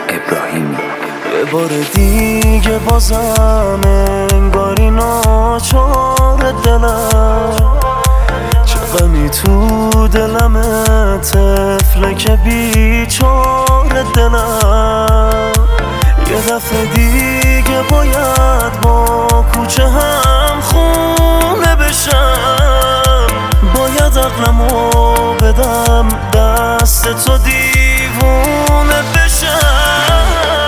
ابراهیمی. یه بار دیگه بازم انگاری ناچار دلم، چه غمی تو دلمه، طفله که بیچاره دلم. یه دفعه دیگه باید با کوچه هم خونه بشم، باید عقلمو بدم دست تو دیوونه بشم.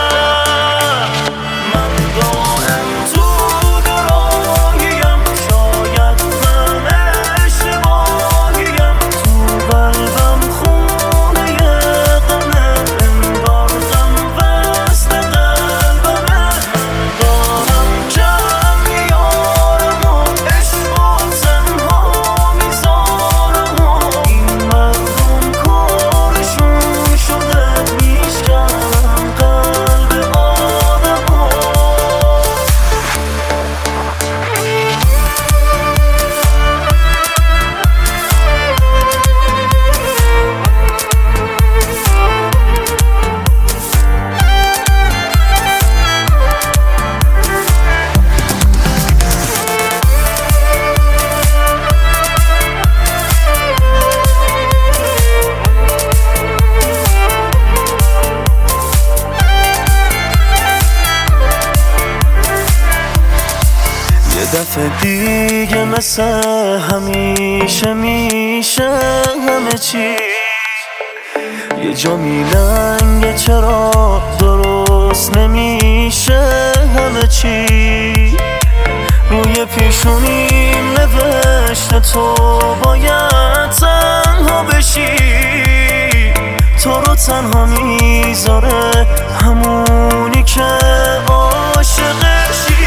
دفعه دیگه مثل همیشه میشه همه چی یه جا میلنگه، چرا درست نمیشه همه چی. روی پیشونیم نوشته تو باید تنها بشی، تو رو تنها میذاره همونی که عاشقشی.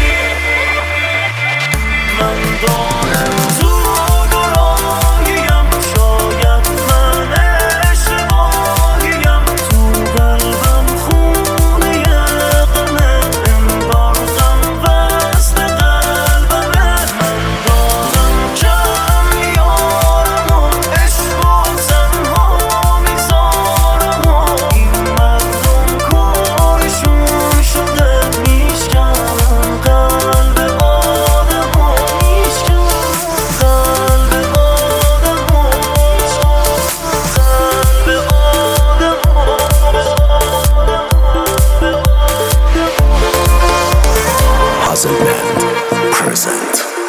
من دارم تو گراهیم، شاید من اشتباهیم، تو قلبم خونه غمه، انگار غم وصل قلبمه. من دارم کم میارم و عشق و تنها میذارم و این مردم کارشون شده میشکنن قلب Puzzle Band present.